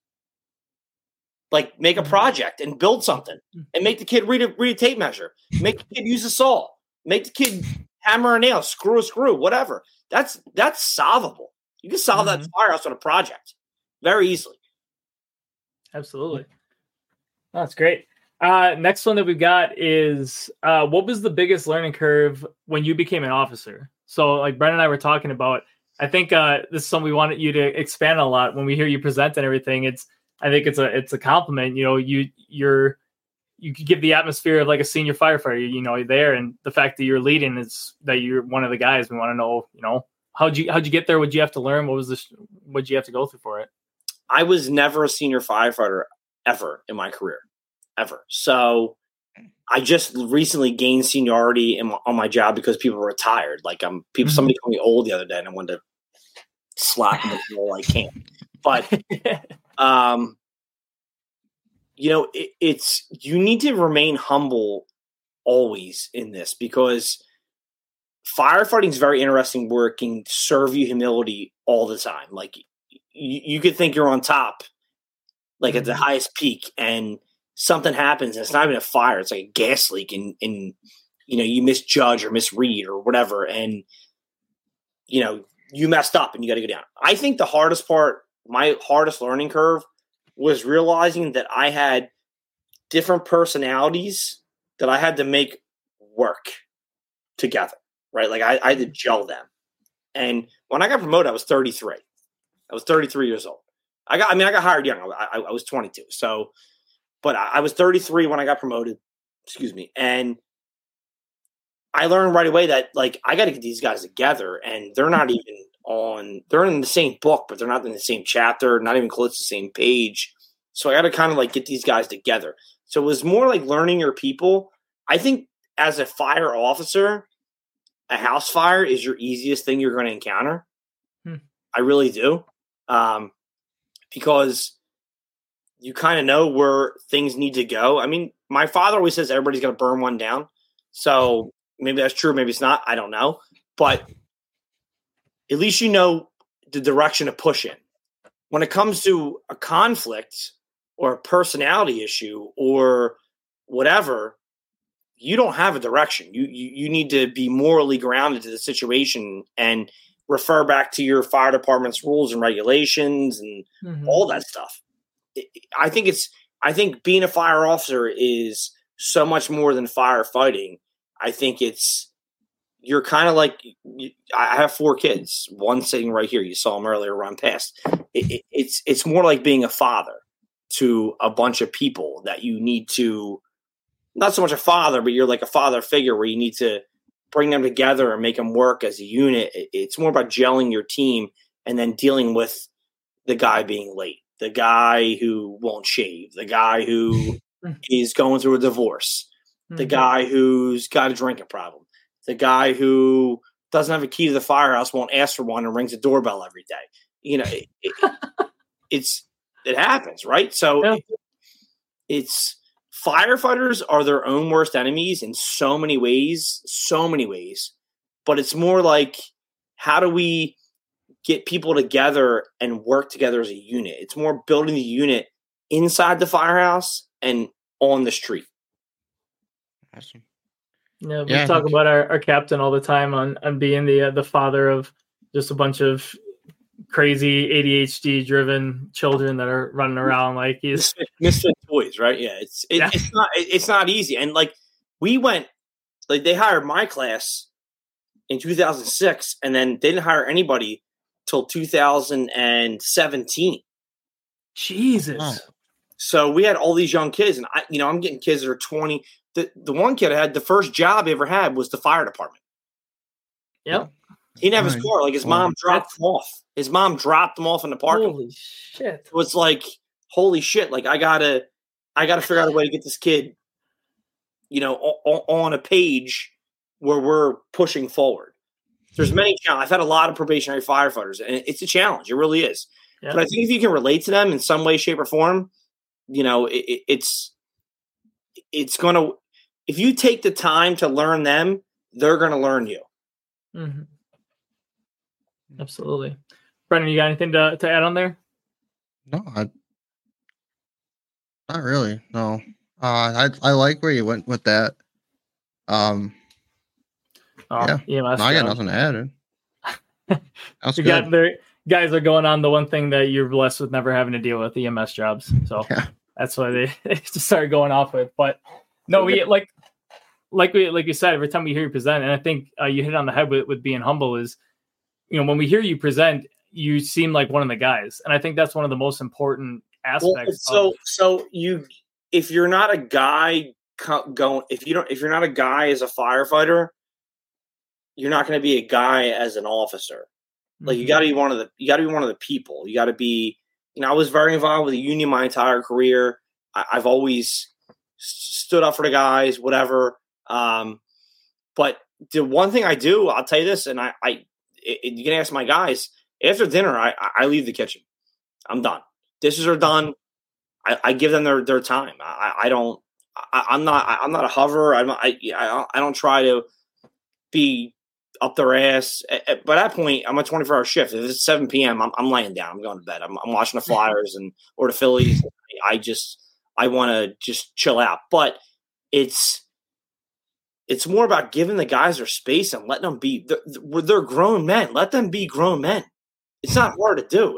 Like, make a project and build something, and make the kid read a tape measure. Make the kid use a saw. Make the kid hammer a nail, screw a screw, whatever. That's solvable. You can solve that firehouse on a project very easily. Absolutely. That's great. Next one that we've got is what was the biggest learning curve when you became an officer? So, like Brendan and I were talking about, I think this is something we wanted you to expand on a lot. When we hear you present and everything, I think it's a compliment. You could give the atmosphere of like a senior firefighter. You're there, and the fact that you're leading is that you're one of the guys. We want to know, how'd you get there? What'd you have to learn? What'd you have to go through for it? I was never a senior firefighter ever in my career, ever. So I just recently gained seniority on my job because people were retired. Like somebody called me old the other day, and I wanted to slap them as all I can. But it's you need to remain humble always in this, because firefighting is very interesting where it can serve you humility all the time. Like you could think you're on top, like at the highest peak, and something happens and it's not even a fire, it's like a gas leak, and you misjudge or misread or whatever, and you messed up and you got to go down. I think the hardest part, my hardest learning curve, was realizing that I had different personalities that I had to make work together, right? Like I had to gel them. And when I got promoted, I was 33. I was 33 years old. I got hired young. I was 22. So, but I was 33 when I got promoted. Excuse me. And I learned right away that, like, I got to get these guys together, and they're not even they're in the same book, but they're not in the same chapter, not even close to the same page. So I got to kind of like get these guys together. So it was more like learning your people. I think as a fire officer, a house fire is your easiest thing you're going to encounter. I really do. Because you kind of know where things need to go. I mean, my father always says everybody's going to burn one down. So maybe that's true. Maybe it's not. I don't know. But at least you know the direction to push in. When it comes to a conflict or a personality issue or whatever, you don't have a direction. You need to be morally grounded to the situation and refer back to your fire department's rules and regulations and all that stuff. I think being a fire officer is so much more than firefighting. I think you're kind of like, I have 4 kids, one sitting right here. You saw him earlier run past. It's more like being a father to a bunch of people that you need to, not so much a father, but you're like a father figure where you need to bring them together and make them work as a unit. It's more about gelling your team and then dealing with the guy being late, the guy who won't shave, the guy who is going through a divorce, the guy who's got a drinking problem, the guy who doesn't have a key to the firehouse, won't ask for one, and rings a doorbell every day. It happens, right? So it's firefighters are their own worst enemies in so many ways, but it's more like, how do we get people together and work together as a unit. It's more building the unit inside the firehouse and on the street. Awesome. Yeah, we talk about our captain all the time on being the father of just a bunch of crazy ADHD driven children that are running around like he's misfit toys, right? Yeah, it's not easy. And like we went, like they hired my class in 2006, and then they didn't hire anybody till 2017. Jesus. Wow. So we had all these young kids, and I'm getting kids that are 20. The one kid I had, the first job he ever had was the fire department. Yep. He didn't have his car. Like his mom dropped him off. His mom dropped him off in the parking. Holy shit. It was like, holy shit. Like I gotta figure out a way to get this kid, on a page where we're pushing forward. There's many challenges. I've had a lot of probationary firefighters, and it's a challenge. It really is. Yeah. But I think if you can relate to them in some way, shape, or form, it's going to – if you take the time to learn them, they're going to learn you. Mm-hmm. Absolutely. Brendan, you got anything to add on there? No, not really. No. I like where you went with that. Yeah. I got nothing to add. That's good. Guys are going on the one thing that you're blessed with never having to deal with, EMS jobs. So that's why they just started going off with. But no, we like you said, every time we hear you present, and I think you hit on the head with being humble is, when we hear you present, you seem like one of the guys, and I think that's one of the most important aspects. If you're not a guy if you're not a guy as a firefighter, you're not going to be a guy as an officer. Like you got to be one of the people. You got to be, I was very involved with the union my entire career. I've always stood up for the guys, whatever. But the one thing I do, I'll tell you this, and you can ask my guys after dinner, I leave the kitchen. I'm done. Dishes are done. I give them their time. I'm not a hover. I don't try to be up their ass. By that point, I'm a 24-hour shift. If it's 7 p.m., I'm laying down. I'm going to bed. I'm watching the Flyers or the Phillies. I want to just chill out. But it's more about giving the guys their space and letting them be. They're grown men. Let them be grown men. It's not hard to do.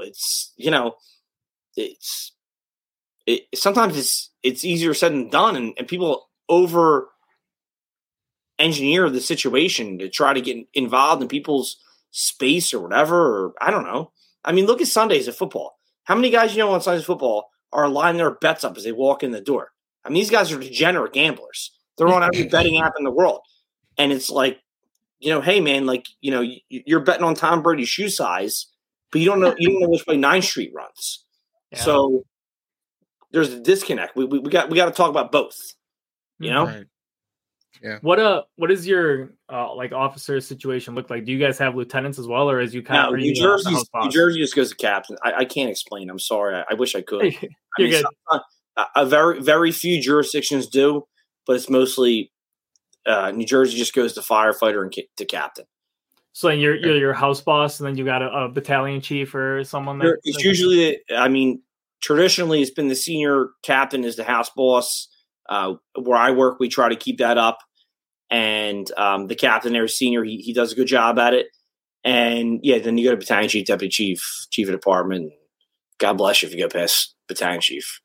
Sometimes it's easier said than done, and people over engineer the situation to try to get involved in people's space or whatever. Or I don't know. I mean, look at Sundays at football. How many guys on Sundays football are lining their bets up as they walk in the door? I mean, these guys are degenerate gamblers. They're on every betting app in the world, and it's like, hey man, you're betting on Tom Brady's shoe size, but you don't know which way 9th Street runs. Yeah. So there's a disconnect. We got to talk about both. Right. Yeah. What is your officer situation look like? Do you guys have lieutenants as well, or as you kind of New Jersey just goes to captain? I can't explain. I'm sorry. I wish I could. You're good. A very very few jurisdictions do, but it's mostly New Jersey just goes to firefighter and to captain. So you're your house boss, and then you got a battalion chief or someone. It's usually, traditionally it's been the senior captain is the house boss. Where I work, we try to keep that up, and the captain there is senior. He does a good job at it, and then you go to battalion chief, deputy chief, chief of department. God bless you if you go past battalion chief.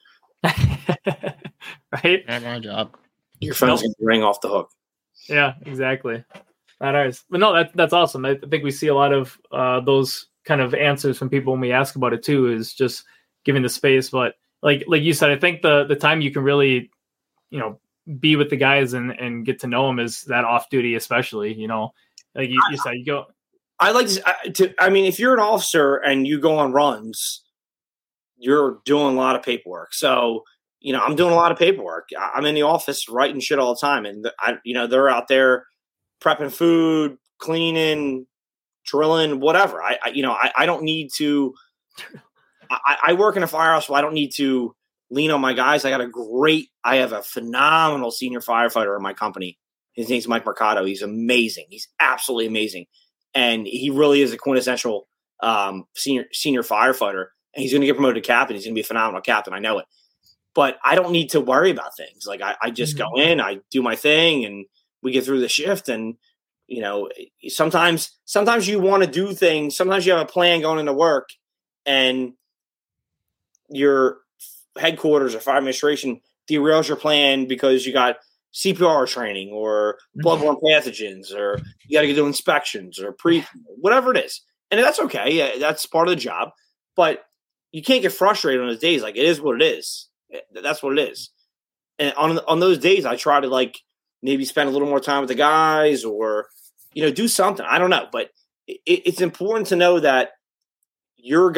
Right, not my job. Your phone's going to ring off the hook. Yeah, exactly. Not ours. But no, that's awesome. I think we see a lot of those kind of answers from people when we ask about it too. Is just giving the space, but like you said, I think the time you can really be with the guys and get to know them is that off duty, especially, like you said, you go. I like to, if you're an officer and you go on runs, you're doing a lot of paperwork. So, I'm doing a lot of paperwork. I'm in the office writing shit all the time. And they're out there prepping food, cleaning, drilling, whatever. I don't need to, I work in a firehouse, so I don't need to lean on my guys. I have a phenomenal senior firefighter in my company. His name's Mike Mercado. He's amazing. He's absolutely amazing. And he really is a quintessential senior firefighter, and he's going to get promoted to captain. He's going to be a phenomenal captain. I know it. But I don't need to worry about things. Like I just go in, I do my thing, and we get through the shift. And, sometimes you want to do things. Sometimes you have a plan going into work, and your headquarters or fire administration derails your plan because you got CPR training or bloodborne pathogens, or you got to do inspections or whatever it is. And that's okay. Yeah, that's part of the job. But you can't get frustrated on those days. Like, it is what it is. That's what it is. And on those days, I try to maybe spend a little more time with the guys, or do something. I don't know, but it's important to know that your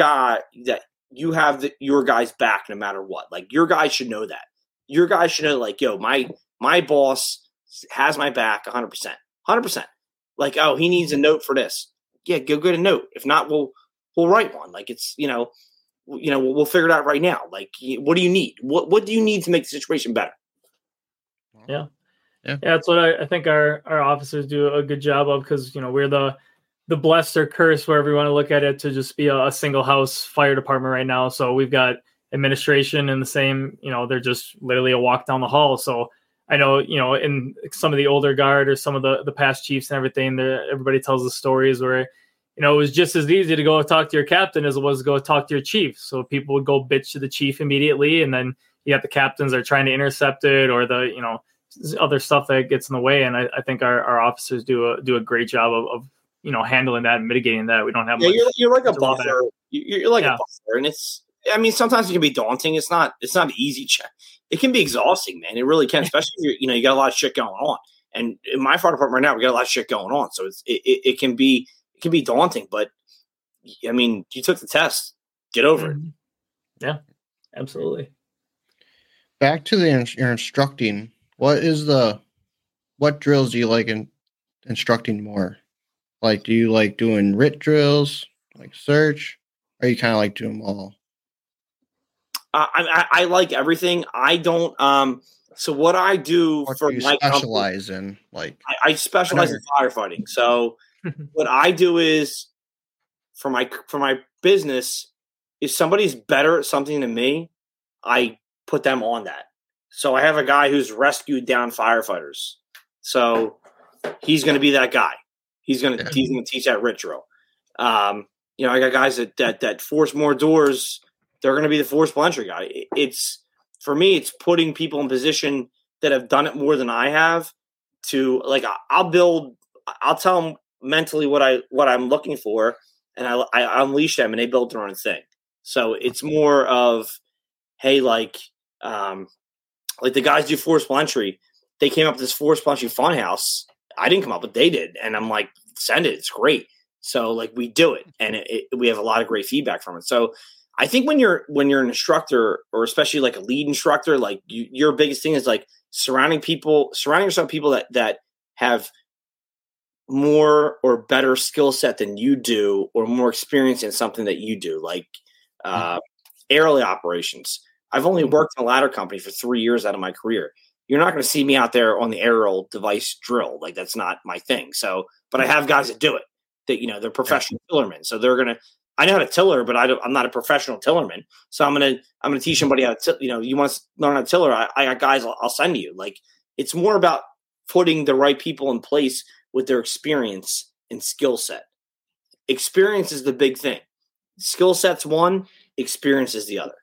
guy's back no matter what. Like, your guys should know that. Your guys should know, yo, my boss has my back 100%. Like, oh, he needs a note for this. Yeah, go get a note. If not, we'll write one. Like, it's we'll figure it out right now. Like, what do you need? What do you need to make the situation better? Yeah. That's what I think our officers do a good job of, because we're the blessed or cursed, wherever you want to look at it, to just be a single house fire department right now. So we've got administration in the same. They're just literally a walk down the hall. So I know in some of the older guard or some of the past chiefs and everything, everybody tells the stories where it was just as easy to go talk to your captain as it was to go talk to your chief. So people would go bitch to the chief immediately, and then you have the captains that are trying to intercept it, or the other stuff that gets in the way. And I think our officers do a great job of handling that and mitigating that. We don't have much. You're like a buffer. You're like a buffer, and sometimes it can be daunting. It's not an easy check. It can be exhausting, man. It really can, especially if you got a lot of shit going on. And in my fire department right now, we got a lot of shit going on, so it can be daunting. But you took the test. Get over it. Yeah, absolutely. Back to your instructing. What drills do you like instructing more? Like, do you like doing RIT drills, like search? Or you kind of like doing them all? I like everything. I don't. So what I do What for do you my specialize in? Like, I specialize in firefighting. So what I do is for my business, if somebody's better at something than me, I put them on that. So I have a guy who's rescued down firefighters. So he's going to be that guy. He's going to teach that RIT drill. I got guys that force more doors. They're going to be the force entry guy. For me, it's putting people in position that have done it more than I have. To I'll tell them mentally what I'm looking for, and I unleash them, and they build their own thing. So it's more of, hey, the guys do force entry. They came up with this force entry fun house. I didn't come up with it, they did. And I'm like, send it. It's great. So we do it. And we have a lot of great feedback from it. So I think when you're an instructor, or especially like a lead instructor, your biggest thing is surrounding yourself with people that have more or better skill set than you do, or more experience in something that you do, aerial operations. I've only worked in a ladder company for 3 years out of my career. You're not going to see me out there on the aerial device drill. That's not my thing. So, but I have guys that do it. That they're professional tillermen. So they're gonna. I know how to tiller, but I'm not a professional tillerman. So I'm gonna teach somebody how to. You want to learn how to tiller? I got guys. I'll send you. It's more about putting the right people in place with their experience and skill set. Experience is the big thing. Skill set's one. Experience is the other.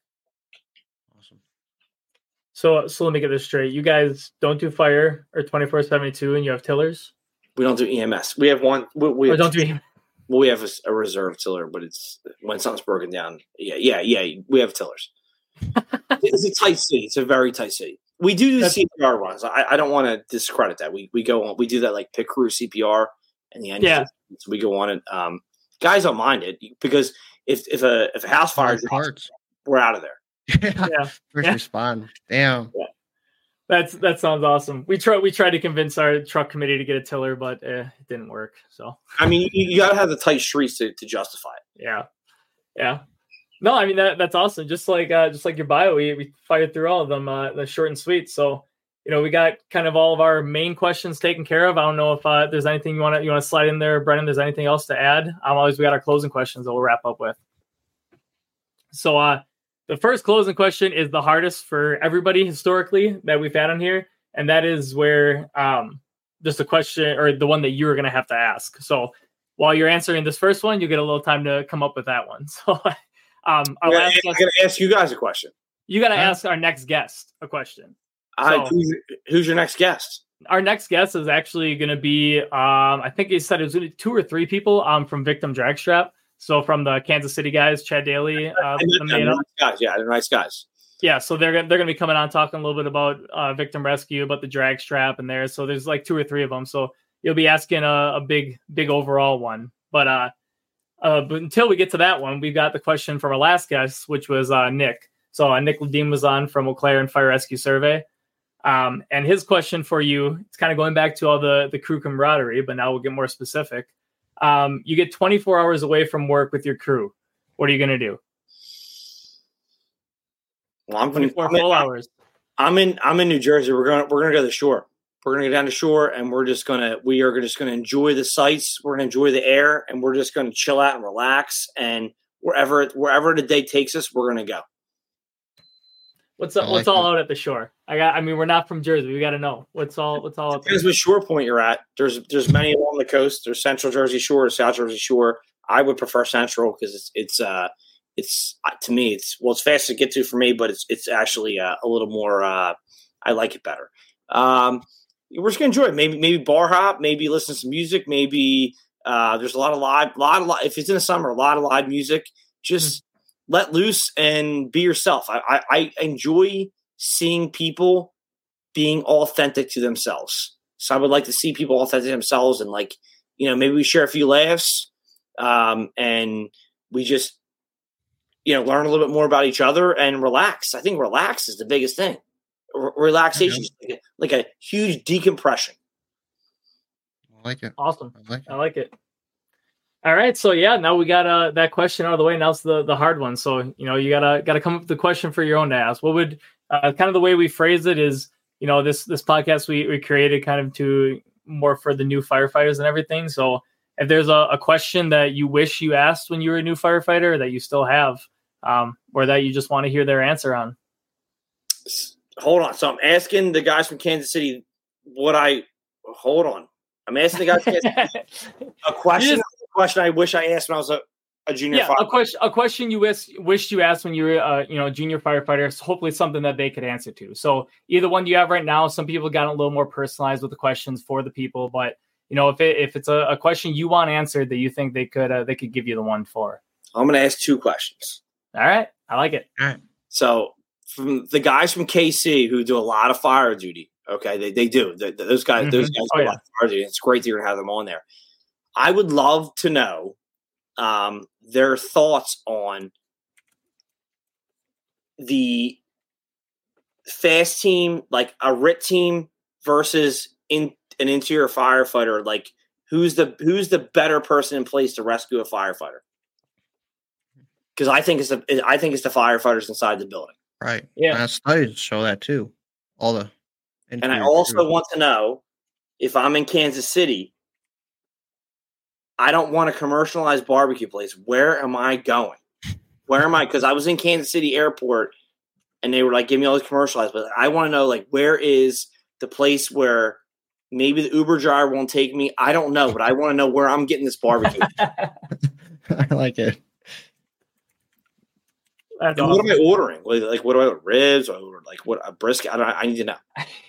So let me get this straight. You guys don't do fire or 24/72, and you have tillers? We don't do EMS. We have one. We don't do EMS. Well, we have a reserve tiller, but it's when something's broken down. Yeah. We have tillers. It's a tight city. It's a very tight city. We do CPR runs. I don't want to discredit that. We go on. We do that pit crew CPR and the engine. Yeah. So we go on it. Guys don't mind it because if a house fire drops, we're out of there. Yeah. First respond. Damn. Yeah. That sounds awesome. We tried to convince our truck committee to get a tiller, but it didn't work. So you gotta have the tight streets to justify it. Yeah. No, that's awesome. Just like your bio, we fired through all of them, the short and sweet. So we got kind of all of our main questions taken care of. I don't know if there's anything you want to slide in there, Brennan. There's anything else to add? We got our closing questions that we'll wrap up with. So the first closing question is the hardest for everybody historically that we've had on here, and that is where just a question or the one that you're going to have to ask. So while you're answering this first one, you get a little time to come up with that one. So I'm going to ask you guys a question. You got to ask our next guest a question. Who's your next guest? Our next guest is actually going to be, I think he said it was 2 or 3 people from Victim Dragstrap. So from the Kansas City guys, Chad Daly. They're nice guys. Yeah, they're nice guys. Yeah, so they're going to be coming on talking a little bit about Victim Rescue, about the drag strap and there. So there's like 2 or 3 of them. So you'll be asking a big overall one. But until we get to that one, we've got the question from our last guest, which was Nick. So Nick Ledeen was on from Eau Claire and Fire Rescue Survey. And his question for you, it's kind of going back to all the crew camaraderie, but now we'll get more specific. You get 24 hours away from work with your crew. What are you going to do? Well, I'm 24 full hours. I'm in New Jersey. We're going to go to the shore. We're going to go down to shore, and we are just going to enjoy the sights. We're going to enjoy the air, and we're just going to chill out and relax. And wherever the day takes us, we're going to go. What's all out at the shore? We're not from Jersey. We got to know what's all out there. Depends what shore point you're at. There's many along the coast. There's Central Jersey Shore, South Jersey Shore. I would prefer Central because it's to me it's fast to get to for me, but it's actually a little more. I like it better. We're just gonna enjoy it. Maybe bar hop. Maybe listen to some music. Maybe there's a lot of live. If it's in the summer, a lot of live music. Just let loose and be yourself. I enjoy seeing people being authentic to themselves. So I would like to see people authentic to themselves and maybe we share a few laughs and we just, learn a little bit more about each other and relax. I think relax is the biggest thing. Relaxation is like a huge decompression. I like it. Awesome. I like it. All right, so now we got that question out of the way. Now it's the hard one. So you gotta come up with the question for your own to ask. What would kind of the way we phrase it is, this podcast we created kind of to more for the new firefighters and everything. So if there's a question that you wish you asked when you were a new firefighter that you still have, or that you just want to hear their answer on. Hold on. So I'm asking the guys from Kansas City hold on. I'm asking the guys from Kansas City a question. Question I wish I asked when I was a junior firefighter. A question you wished you asked when you were a junior firefighter. Hopefully something that they could answer to. So either one you have right now. Some people got a little more personalized with the questions for the people, but if it's a question you want answered that you think they could give you the one for. I'm going to ask 2 questions. All right, I like it. All right. So from the guys from KC who do a lot of fire duty, okay, they do. Those guys do a lot of fire duty. It's great that you're going to have them on there. I would love to know their thoughts on the fast team, like a RIT team versus an interior firefighter. Like who's the better person in place to rescue a firefighter? Because I think it's the firefighters inside the building. Right. Yeah. Studies show that too. And I also want to know if I'm in Kansas City. I don't want a commercialized barbecue place. Where am I going? Where am I? Because I was in Kansas City Airport, and they were like, "Give me all these commercialized." But I want to know, where is the place where maybe the Uber driver won't take me? I don't know, but I want to know where I'm getting this barbecue. I like it. What am I ordering? Like, what do I order? Ribs? Or what a brisket? I need to know.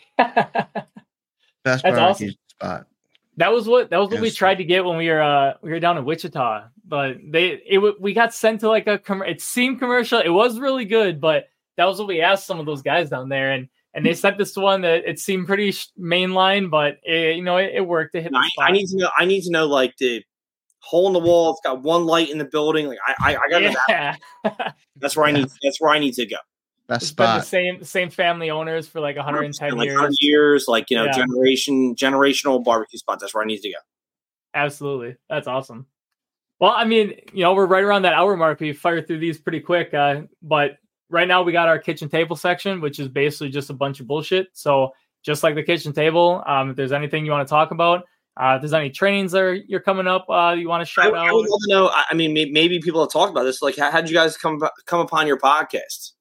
Best barbecue spot. That was what we tried to get when we were down in Wichita, but we got sent to it seemed commercial. It was really good, but that was what we asked some of those guys down there, and they sent this one that it seemed pretty mainline, but it worked. It hit the spot. I need to know the hole in the wall. It's got one light in the building. I got to know that. That's where I need to go. Best spot. Been the same family owners for 110 years. 100 years, generational barbecue spot. That's where I need to go. Absolutely. That's awesome. Well, we're right around that hour mark. We fired through these pretty quick. But right now we got our kitchen table section, which is basically just a bunch of bullshit. So just like the kitchen table. If there's anything you want to talk about, if there's any trainings that you're coming up, you want to shout out. I would love to know. I mean, maybe people have talked about this. Like, how did you guys come upon your podcast?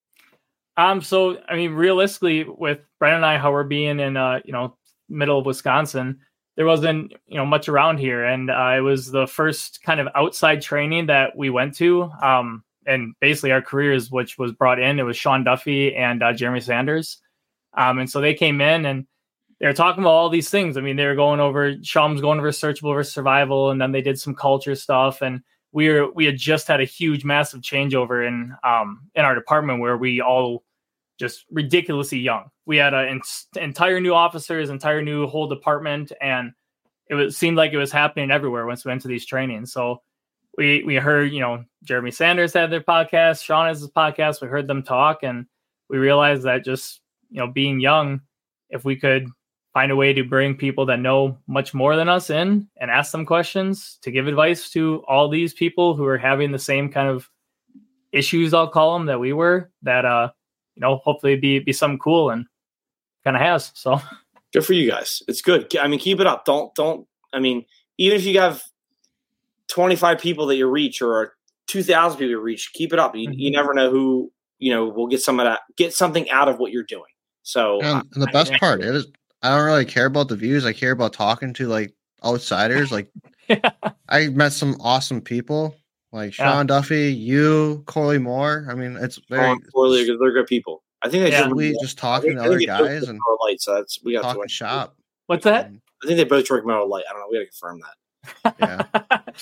So I mean, realistically, with Brandon and I, how we're being in middle of Wisconsin, there wasn't much around here, and it was the first kind of outside training that we went to. And basically our careers, which was brought in, it was Sean Duffy and Jeremy Sanders. And so they came in and they were talking about all these things. I mean, they were going over, Sean was going over searchable versus survival, and then they did some culture stuff. And we had just had a huge, massive changeover in our department where we all just ridiculously young. We had an entire new officers, entire new whole department, and seemed like it was happening everywhere once we went to these trainings. So we heard, Jeremy Sanders had their podcast, Sean has his podcast. We heard them talk, and we realized that just, being young, if we could find a way to bring people that know much more than us in and ask them questions to give advice to all these people who are having the same kind of issues, I'll call them, that we were, that, hopefully be something cool, and kind of has. So good for you guys. It's good. I mean, keep it up. Don't, I mean, even if you have 25 people that you reach or 2,000 people you reach, keep it up. You never know who, will get something out of what you're doing. So, and the best part is, I don't really care about the views. I care about talking to like outsiders. Like, I met some awesome people like Sean Duffy, you, Corley Moore. I mean, it's very Corley. They're good people. I think we just talking to other guys and Light, so we got talking shop. What's that? I think they both drink Miller Lite. I don't know. We got to confirm that.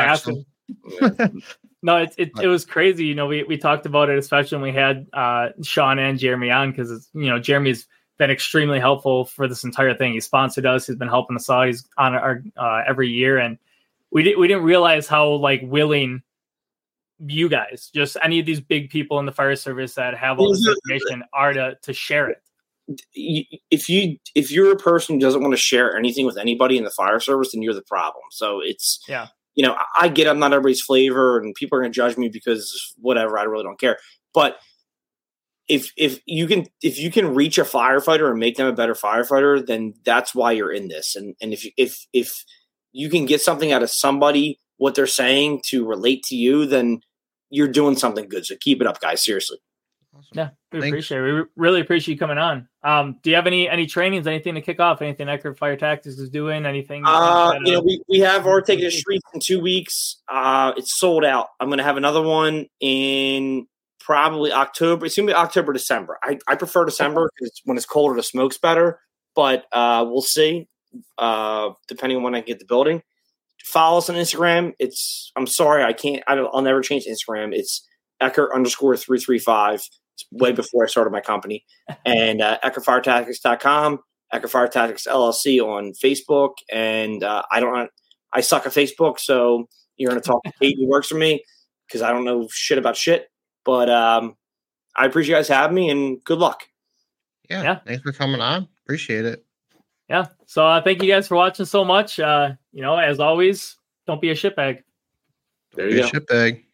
Yeah. No, it was crazy. We talked about it, especially when we had Sean and Jeremy on, because Jeremy's been extremely helpful for this entire thing. He sponsored us. He's been helping us out. He's on our every year, and we didn't realize how willing you guys, just any of these big people in the fire service that have all this information, are to share it. If you're a person who doesn't want to share anything with anybody in the fire service, then you're the problem. So it's I get I'm not everybody's flavor, and people are going to judge me because whatever. I really don't care. But if you can reach a firefighter and make them a better firefighter, then that's why you're in this. And if you can get something out of somebody, what they're saying to relate to you, then you're doing something good. So keep it up, guys. Seriously. Awesome. Yeah, appreciate it. We really appreciate you coming on. Do you have any trainings, anything to kick off? Anything Eckerd Fire Tactics is doing? Anything? We have our Taking the Streets in 2 weeks. It's sold out. I'm going to have another one in probably October. It's going to be October, December. I prefer December because when it's colder, the smoke's better. But we'll see, depending on when I get the building. Follow us on Instagram. I'm sorry, I'll never change Instagram. It's Eckerd_335. It's way before I started my company. And EckerdFireTactics.com, Eckerd Fire Tactics LLC on Facebook. And I suck at Facebook, so you're going to talk to Kate who works for me because I don't know shit about shit. But I appreciate you guys having me, and good luck. Yeah. Thanks for coming on. Appreciate it. Yeah. So thank you guys for watching so much. As always, don't be a shitbag. There you go. Shitbag.